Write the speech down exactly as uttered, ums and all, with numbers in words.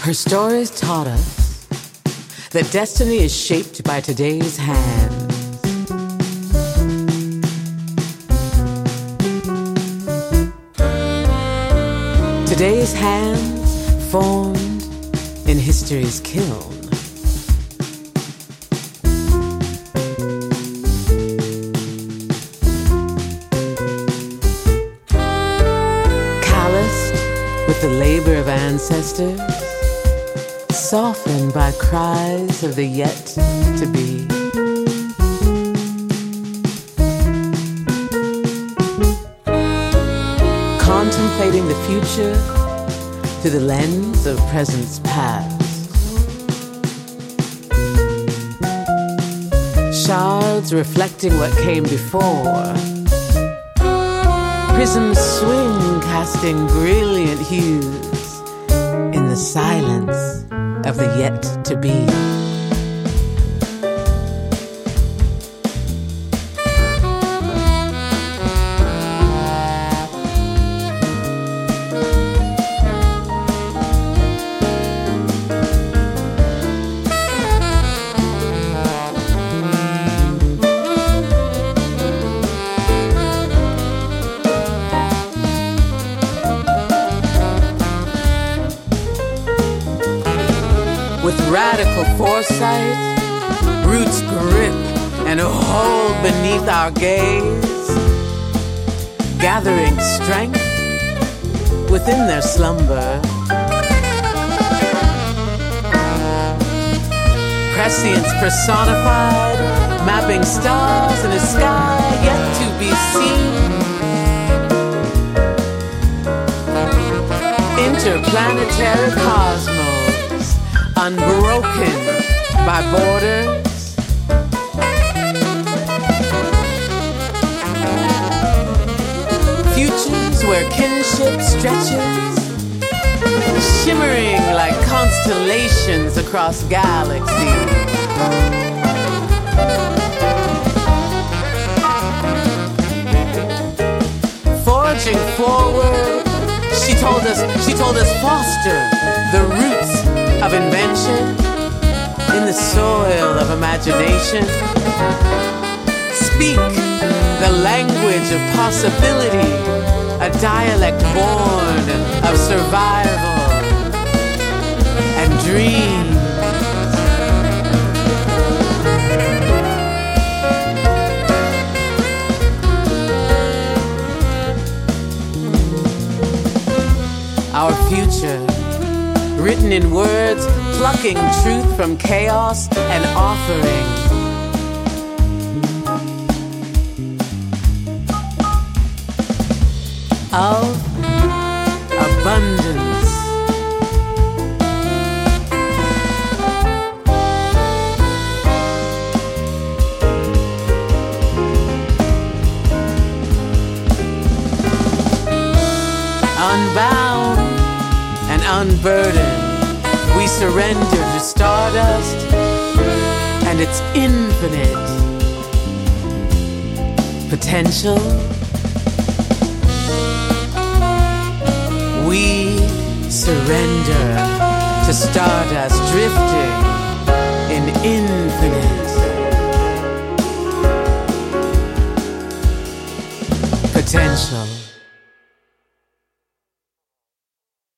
Her stories taught us that destiny is shaped by today's hands. Today's hands formed in history's kiln. Calloused with the labor of ancestors, softened by cries of the yet to be. Contemplating the future through the lens of present's past. Shards reflecting what came before. Prisms swing, casting brilliant hues in the silence of the yet to be. With radical foresight, roots grip and hold beneath our gaze, gathering strength within their slumber. Prescience personified, mapping stars in a sky yet to be seen. Interplanetary cosmos, unbroken by borders. Futures where kinship stretches, shimmering like constellations across galaxies. Forging forward, she told us, she told us foster the roots of invention in the soil of imagination. Speak the language of possibility, a dialect born of survival and dreams. Our future, written in words, plucking truth from chaos and offering of abundance. Unbound and unburdened, we surrender to stardust and its infinite potential. We surrender to stardust drifting in infinite potential.